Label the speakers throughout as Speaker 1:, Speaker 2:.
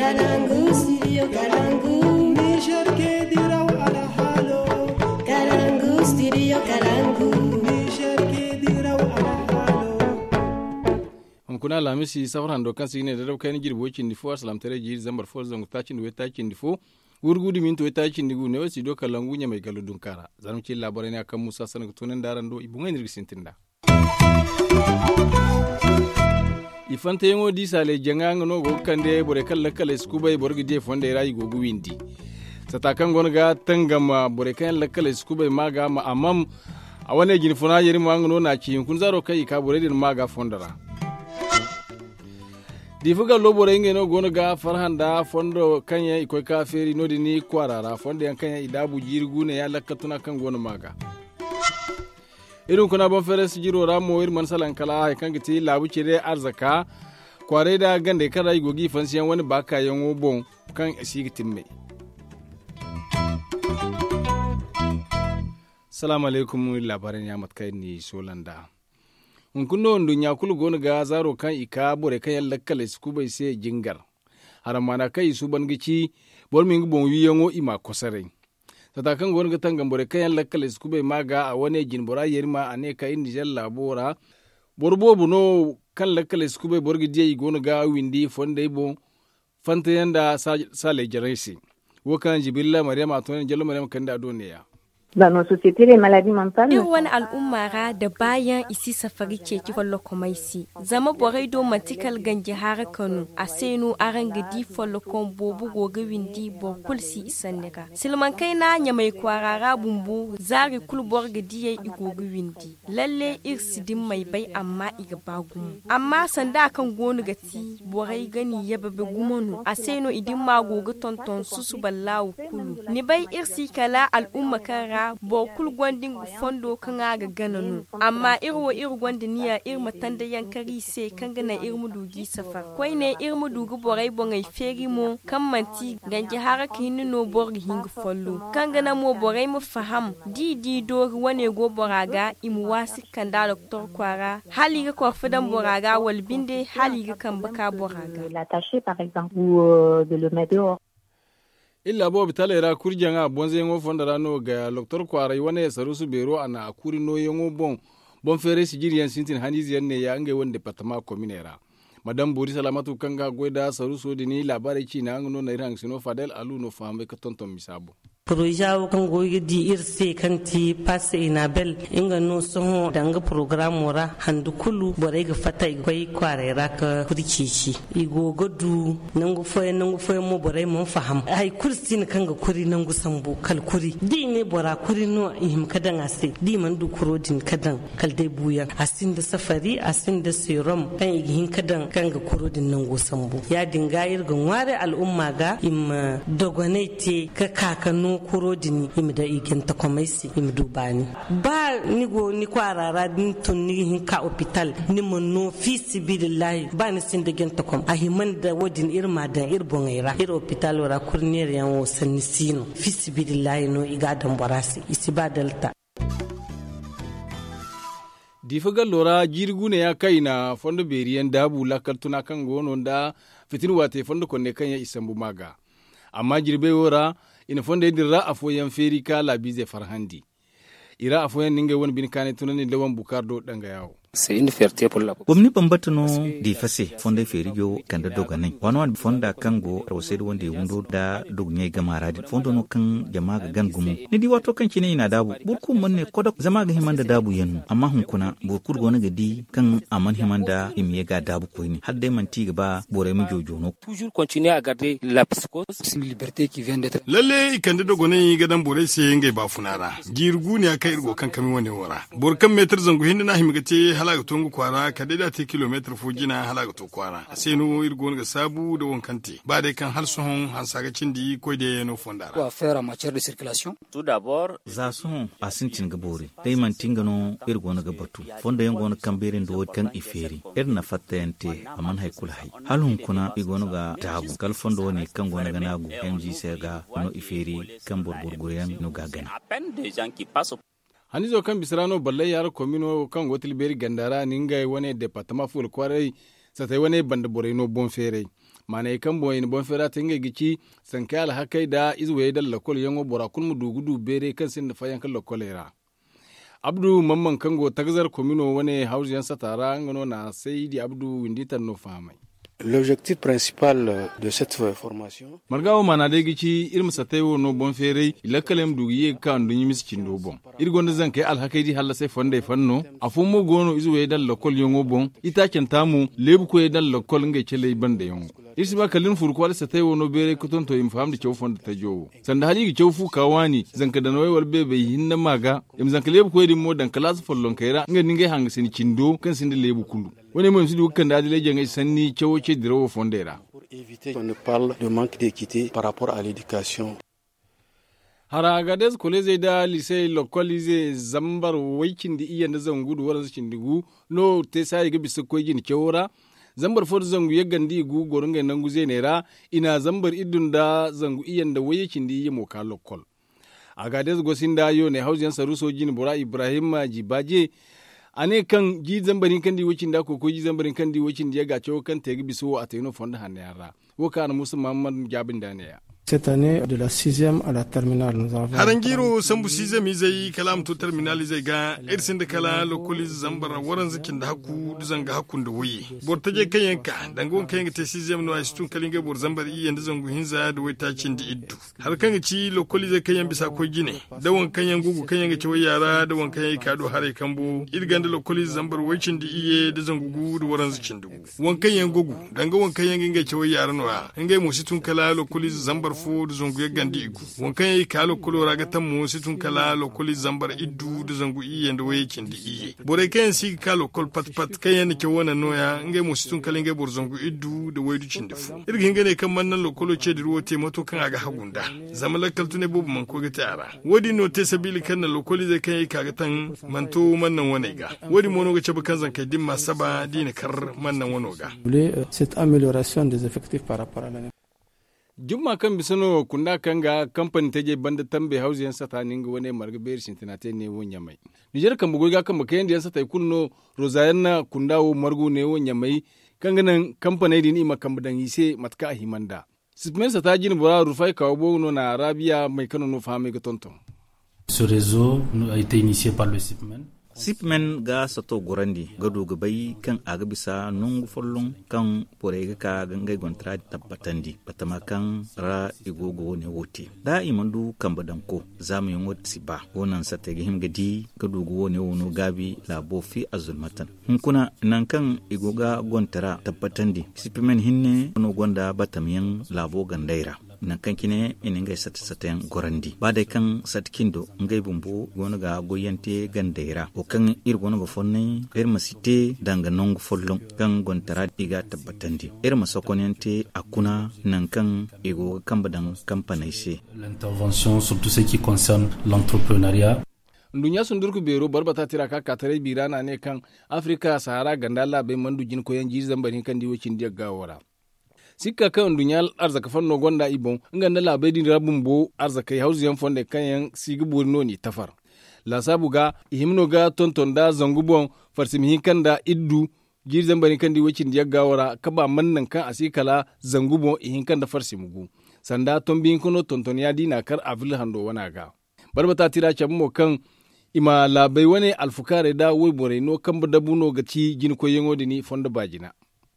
Speaker 1: Kalangu, studio Kalangu.
Speaker 2: Niger ke diraw ala halo.
Speaker 1: Kalangu, studio Kalangu.
Speaker 2: Niger ke diraw ala halo.
Speaker 3: Kuna lamisi safran do kan sigine da rabka ni girbo kin difo aslam tare ji zambar fo zangu tacin do tacin difo wurgudu min to tacin digu ne wasi do Kalangu nya mai galudun kara zanum ci labarai ne akan Musa sanan tunan daran do ibun ngi sintinda ifante yango di sale janganga no go kande bore kala kala skubay borgi de fonde rayi go guwindi satakan gonga tangama bore kan la kala skubay maga ma amam awane gin funa yeri mango na ci kun zaro kai ka bore din maga fondara difuga lobore ngeno gono ga farhanda fondo kanya ikoy ka feri nodi ni kwarara fondo yan kanya idabu jirgu ne ya lakatuna kan gono maga irin kuna bon fere sijiro ramo ir man salan kala ay kan giti labu cire arzaka kware da gande kada gogi fansiyan wani baka yanwo bon kan asigitin mai assalamu alaikum labaran ya matkai ni solanda kunno dunya kul gonu ga zaro kan ika bore kan yalla kala su bai sai jingar haramana kai su bangici bor min bon wiyango ima kosare tata kan gonu ga tangan bore kan yalla kala su bai maga a wane jin bora yerma ane ka indi jalla bora borbobu no kan lakkale su bai borgi je gonu ga windi fonde bo fanta yanda sale jaresi wo kan jibilla maryama to jallo maryama kan da doniya
Speaker 4: Dans nos sociétés, les maladies mentales.
Speaker 5: Irwan al'ummara da bayan isi safari ce ki fallo kuma isi. Zama borai do matikal ganji har Kano a senu aran gidi fallo kon bobu goga windi bo kulsi isan nega. Silman kai na nya mai kwarara bumbu zari kul bor gidi yayi igoga windi. Lalle irsi din mai bai amma iga bagumu. Amma sanda kan gonu gati borai gani ya babe gumonu a senu idin ma goga tonton susu ballawo kulu. Ni bai irsi kala al'umma kara bo kul gwandin fondo kan aga gananu amma irwo gwandi niya matanda yankari se kan gana mudugi safar koi ne mudugi borai bongai feri mo kan manti ganji haraka hinno borgi hinga follo kan gana mo borai mu faham di do wane go boraga imu wasi kan da doktor kwara hali ga ko fadan boraga wal binde hali ga kan baka boraga
Speaker 4: L'attacher par exemple ou de le mettre dehors.
Speaker 3: illa bo bitale ra kurjanga bonze ngo fondara no ga doktor kwarai wane sarusu bero ana akuri no yengo bon fere sigiriyan sintin hanizi yanne ya nge wonde patama kominera madam buri salamatu kanga goida sarusu dini labari ci na ngono na irang sino fadel alu no fambe ka tonton misabo
Speaker 6: Projawo kan goyi di irse kan ti passe inabel inga no soho danga program wora handu kulu bore ga fata igoi kware raka kurkici igo godu nangu foye mo bore mo faham ai kursin kan ga kuri nangu sambu kal kuri di ne bora kuri no ihim kadan ase di man du kurodin kadan kal dai buya asin da safari asin da serum kan igihin kadan kan ga kurodin nangu sambu ya dinga irgan ware al'umma ga im dogonete ka kakanu kurodini imida igen ta komaisi imdubani ba nigo ni kwarara din tunni hin ka hospital ni monno fi sibillahi ba ni sin da gen ta kom ahiman da wodin irma da irbongaira ir hospital wara kurnir yan wo sanni sino fi sibillahi no igadan borasi isibadalta
Speaker 3: difagal lora jirgune ya kaina fondo beriyan dabu lakaltuna kan gono da fitin wate fondo konne kan ya isambu maga amma jirbe wora ina fonda yidira afoyan feri ka labize farhandi ira afoyan ninga won bin kane tunani lawan bukardo danga yawo
Speaker 7: c'est une fierté pour la
Speaker 8: gomni bambatuno di fase fonda ferigo kanda doganai wano fonda kango rawsed wonde wundo da dognye gamaradi fondo no kan jama'a gan gumu ni di wato kan kine ina dabu burku manne kodok zama ga himanda dabu yanu amma hun kuna burkur gona ga di kan aman himanda imiye ga dabu ko ni hadde man tiga ba bore mu jojo no
Speaker 7: toujours continuer à garder la psychose liberté qui vient d'être
Speaker 9: lalle kanda dogonai ga dan bore sai ngai ba funara jirgu ne aka irgo kan kami wani wora burkan metar zangu hinda na himigate halaga tungu kwara ka da ta kilometer fujina halaga to kwara sai no irgo ga sabu da wankanti ba dai kan har sohon han saga cindi ko da no fondara
Speaker 7: quoi faire en matière de circulation
Speaker 8: tout d'abord za sohon asintin ga bore dai man tingano irgo ga batu fonda yango na kamberin do kan iferi irna fatente aman hay kula hay halun kuna irgo ga dabu kal fondo ne kan gona ga nagu mg sai ga no iferi kan burburguren no ga gana
Speaker 3: hanizo kan bisrano balle yar komino kan gotil beri gandara ninga wone departement ful kwarai satai wone banda boreno bon fere mana kan boy ni bon fera tinga gici sankai al hakai da izwe da lakol yango bora kun mu dugudu bere kan sin da fayan kan lakolera abdu mamman kango tagzar komino wane hausiyan satara ngano na saidi abdu winditan no famai.
Speaker 10: L'objectif principal de cette formation
Speaker 3: margawo mana de gici irma satewo no bon fere ilakalem dugiye kan dunyi miskin do bon irgonda zan kai alhakaidi halla sai fonde fanno afumo gono izuwe dal lokol yongo bon ita kentamu lebu ko dal lokol nge chele bande yongo isi ba kalin furko wala satewo no bere ko tonto im famde cew fonde tajowo sanda hali gi cew fu kawani zanka da noy wal bebe hinna maga im zanka lebu ko di mo dan class follon kaira nge ninge hang sin cindo kan sin lebu kulu woni mo sidi wukan da dile jenga sanni cewo ce diro fondera
Speaker 10: pour éviter on parle de manque d'équité par rapport à l'éducation.
Speaker 3: Haragades koleze da lise lokalize zambar waikin di iya na zangudu wala cindigu no te sai ga bisu ko gin kewora zambar for zangu ya gandi gu gorunga nangu zenera ina zambar idun da zangu iyan da waikin di yimo ka lokol agades gosinda yo ne hausiyan saruso jin bura ibrahim jibaje ane kan ji zambarin kan di wacin da ko ji zambarin kan di wacin da ya gace kan tegi bisu a teno fonda hanne yara wo kana musu mamman jabin da ne ya.
Speaker 2: Cette année, de la 6e à la terminale, nous avons...
Speaker 9: Harangiro sambu 6e izai kalam to terminal izai ga irsin da kala lokoli zambara waran zikin da haku duzanga hakun da wuyi. Bortaje kayanka dangon kayanka te 6e no asitun kalinga bor zambar iya da zangu hinza da wai tacin da iddu. Har kan ci lokoli zai kayan bisa ko gine. Dawan kayan gugu kayan ga cewa yara dawan kayan kado hare kambo irgan da lokoli zambar wacin da iye da zangu gu da waran zikin dugu. Wan kayan gugu danga wan kayan ga cewa yara no ha. Ngai mo situn kala lokoli zambar fo da zangu ya gandi igu wankan yi kalo kulo raga tammo situn kala lokoli zambar iddu da zangu iye da waye kin da iye bore kayan si kalo kol pat pat kayan ke wona noya ngai mo situn kala ngai bor zangu iddu da waye du cin da fu irgin gane kan mannan lokolo ce da ruwa te mato kan aga hagunda zama lakal tune bobu man ko ga tara wodi no te sabili kan na lokoli zai kai kaga tan manto mannan wane ga wodi mono ga ce bukan zan kai dimma saba dina kar mannan wano ga
Speaker 2: cette amélioration des effectifs par rapport à l'année.
Speaker 3: Jumma kan bisano kunda kan ga kamfani ta je banda tambe hausiyan sata ninga wane marga ber sintinate ne wonya mai Niger kan bugo ga kan baka yanda sata kunno rozayanna kundawo margu ne wonya mai kan ganan kamfani din ima kan budan yise matka himanda sipmen sata jin bora rufai kawo bono na Arabia mai kano no fami ga tonton.
Speaker 11: Ce réseau a été initié par le SIPMEN.
Speaker 8: Sipmen ga sato gorandi gado gabai kan aga bisa nungu follon kan pore ka gangai gontra tabbatandi batama kan ra igogo ne wote da imandu kan badanko zamu yin wot siba wonan sate gihim gadi gado go ne wono gabi labo fi azulmatan hunkuna nan kan igoga gontra tabbatandi sipmen hinne no gonda batamiyan labo gandaira nan kan kine iningai satayen gorandi ba dai kan satkindo ngai bumbu gona ga goyante gandaira o kan irgono go fonne masite danga nongo follon kan gontara diga tabbatandi masokonente akuna nan kan ego kambadan kampanai
Speaker 11: l'intervention sur tout ce qui concerne l'entrepreneuriat.
Speaker 3: Dunya sundurku bero barbata tira ka katare birana ne kan Afrika Sahara gandala be mandu jin koyan ji zambarin kan diwocin dia gawara sikka kan dunyal arzaka fanno gonda ibon nganda labai din rabun bo arzaka hausiyan fonde kayan sigi burno ni tafar la sabuga ihimno ga tonton da zangubon farsimhin kan da iddu girzan bari kan di wacin da gawara kaba mannan kan asikala zangubon ihin kan da farsimugu sanda tombin kono tonton ya dina kar avil hando wana ga barbata tira chammo kan ima labai wane alfukare da wai bore no kan dabuno ga ci gin ko yengo dini fonda bajina.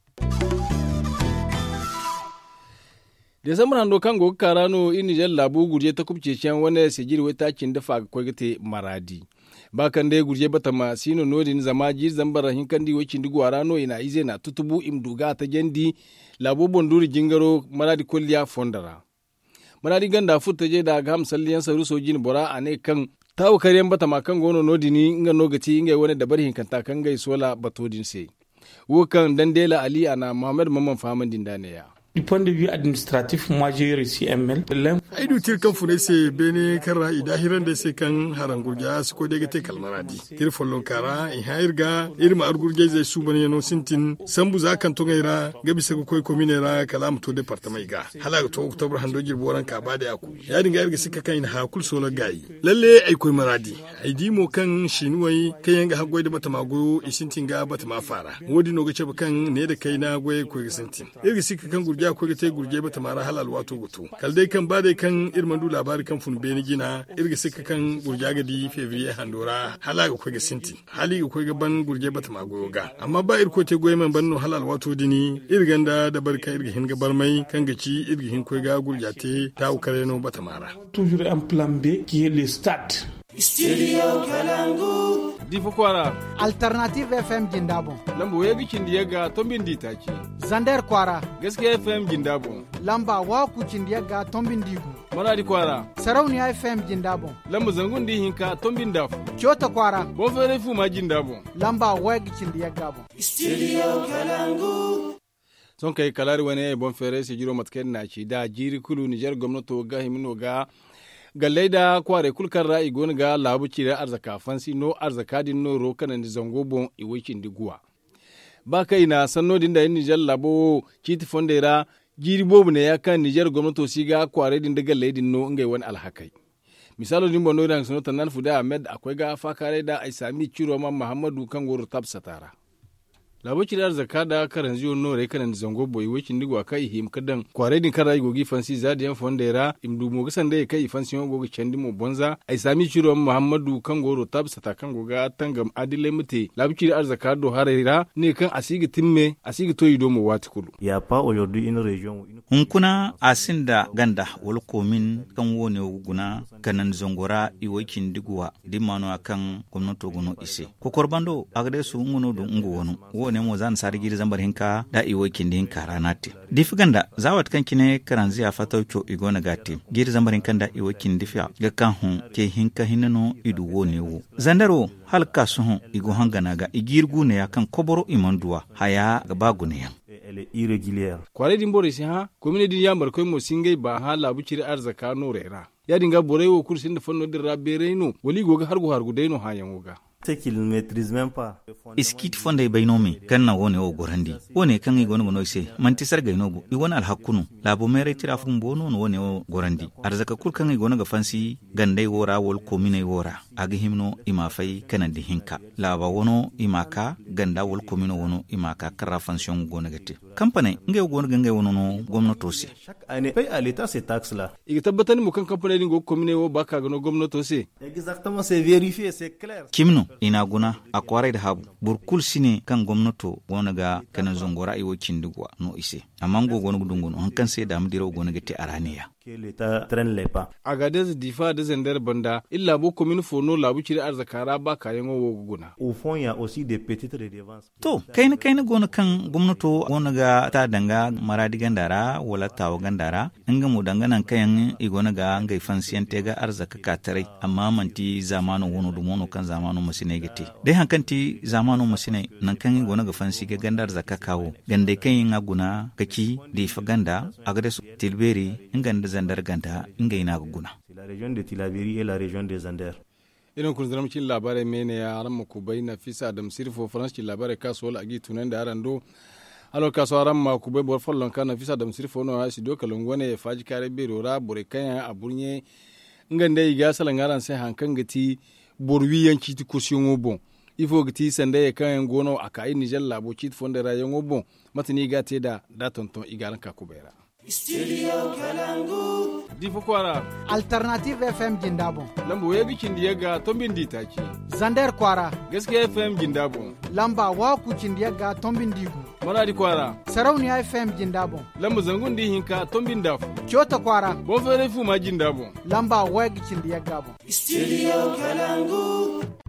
Speaker 3: Desambar hando kan go karano ini jel labu gurje ta kubce can wani sejiri wata kin dafa ko gate maradi bakan dai gurje bata ma sino nodin zama ji zambar hin kan di wacin digu arano ina ize na tutubu imduga ta jandi labu bonduri jingaro maradi kolliya fondara maradi ganda futta je da gam salliyan saru sojin bora ane kan tawo kariyan bata ma kan gono nodini nga nogati inga wani dabar hin kan ta kan gai sola batodin sai wokan dandela ali ana muhammad mamman faman dindane ya.
Speaker 12: Du point de vue administratif, moi j'ai réussi un mail.
Speaker 9: Aidu tirkan fune se bene kara idahiran da se kan harangurja su ko daga te kalmaradi. Tir follon kara in hairga irma argurja zai su bane no sintin sambu za kan tongaira gabi se ko kominera kalam to departement ga. Hala to October hando jirboran ka ba da yaku. Ya dinga irga sika kan hakul solo gayi. Lalle ai koy maradi. Ai dimo kan shinuwai kayan ga hagoi da bata mago isintin ga bata ma fara. Wodi no ga ce kan ne da kai na goye ko sintin. Irga sika kan gurja da ko gite gurje bata mara halal wato gutu kal dai kan ba dai kan irmandu labari kan fun beni gina irga sika kan gurja ga di fevrier handora halaga ko ga sinti hali ko ga ban gurje bata ma goga amma ba irko te goyeman banno halal wato dini irganda da barka irga hin ga barmai kan ga ci irga hin ko ga gurjate ta ukare no bata mara
Speaker 12: toujours un plan B qui est le stade.
Speaker 1: Studio Kalangu.
Speaker 3: Difa kwara.
Speaker 13: Alternative FM Jindabo.
Speaker 3: Lambo ya gikin da ya ga tombin ditaki.
Speaker 13: Zander kwara.
Speaker 3: Gaskiya FM Jindabo.
Speaker 13: Lamba wa kucin da ya ga tombin digu.
Speaker 3: Maradi kwara.
Speaker 13: Sarauniya FM Jindabo.
Speaker 3: Lambo zangun di hinka tombin dafu.
Speaker 13: Kyota kwara.
Speaker 3: Bon fere fu ma Jindabo.
Speaker 13: Lamba wa gicin da ya gabo.
Speaker 1: Studio Kalangu.
Speaker 3: Son kai kalari wani bon fere se jiro matken na ci da jiri kulu Niger gwamnato ga himino ga galaida kware kulkar ra'i gona ga labu cire arzaka fansi no arzaka din no ro kanan di zango bon iwikin diguwa ba kai na sanno din da Niger labo kiti fondera jiri bobu ne ya kan Niger gwamnato si ga kware din daga laidin no ngai wani alhakai misalo din bono dan suno tanan fuda Ahmed akwai ga fakare da ai sami ciro man Muhammadu kan goro tabsatara labo cire arzaka da karan ziyo no re kanan di zango boy wikin digwa kai him kadan kware din kara gogi fansi zadiyan fondera imdu mo gasan da kai fansi mo gogi cendi mo bonza ai sami ciro Muhammadu kan goro tabsata kan goga tangam adile mute labo cire arzaka do harira ne kan asigi timme asigi toyi do mo wati kulu
Speaker 14: ya pa aujourd'hui une région
Speaker 8: hunkuna asinda ganda wal komin kan wone guna kanan zongora iwakin digwa dimano akan gwamnato gono ise ko korbando agade su ngono do ngwono wone mo zan sari giri zambar hinka da iwakin din karanati difiganda zawat kan kine karanzi a fataucho igona gati giri zambar hinka da iwakin difiya ga kan hun ke hinka hinano idu wone wo zandaro halka suhun igo hangana ga igirgu ne akan koboro imanduwa haya ga bagune yan
Speaker 14: elle est irrégulière
Speaker 3: kware din bore si ha komine din yambar koy mo singay ba ha labu ciri arzaka no rera ya dinga bore wo kursin da fanno din rabere no wali goga hargu dai hayan woga
Speaker 14: c'est qu'il ne maîtrise même pas
Speaker 8: iskit fonde baynomi kanna woni o gorandi woni kan igono gono ise manti sarga inobu iwon al hakunu labo mere tira fum bono no woni o gorandi arzaka kul kan igono ga fansi gandai wora wol komine wora agi himno ima fay kanandi hinka laba wono imaka ganda wol komine wono imaka kara fansion gono gati company ngai gono ngai wono no gomnato se
Speaker 14: chaque année paye à l'état ces taxes là
Speaker 3: igi tabbatani mu kan company dingo komine wo baka gono gomnato se
Speaker 14: exactement c'est vérifié c'est clair
Speaker 8: kimno ina guna a kwarai da habu burkul sine kan gwamnato gona ga kanan zongora iwo kindigwa no ise amma go gona gudungun han kan sai da mu diro gona gati araniya
Speaker 14: que l'état traîne les pas
Speaker 3: agadez difa de zender banda illa bo commune fono labu ciri arzakara ba kayan wo guna
Speaker 14: au fond il y a aussi des petites redevances
Speaker 8: to kaina gona kan gwamnato gona ga ta danga maradi gandara wala tawo gandara inga mu danganan kayan igona ga ngai fansiyante ga arzaka katare amma manti zamanu wono dumono kan zamanu masine gati dai hankanti zamanu masine nan kan igona ga fansi ga gandar zakka kawo gande kan aguna kaki difa ganda agades tilberi inganda zandar ganda ingaina guna
Speaker 14: la région de Tilaberi et la région des Zander
Speaker 3: irin kun zama cikin labarai mene ya ran ku bai na fisa da sirfo faransi labarai kasuwar agi tunan da arando alo kasuwar ran ma ku bai bor fallon kana fisa da sirfo no ya sido kalungone ya faji kare bero ra bore kanya aburnye nganda iga salangaran sai hankan gati borwi yanki ti kursiyon obon ifo gati sanda ya kan gono akai Niger labo chit fondera yan obon matini gate da tonton igaran ka kubera
Speaker 1: Studio Kalangu.
Speaker 3: Difa kwara.
Speaker 13: Alternative FM Jindabo.
Speaker 3: Lambo ya gikin da ya ga tombin ditaki.
Speaker 13: Zander kwara.
Speaker 3: Gaskiya FM Jindabo.
Speaker 13: Lamba wa kucin da ya ga tombin digu.
Speaker 3: Maradi kwara.
Speaker 13: Sarauniya FM Jindabo.
Speaker 3: Lambo zangun di hinka tombin dafu.
Speaker 13: Kyota kwara.
Speaker 3: Bon fere fu ma Jindabo.
Speaker 13: Lamba wa gikin da ya gabo.
Speaker 1: Studio Kalangu.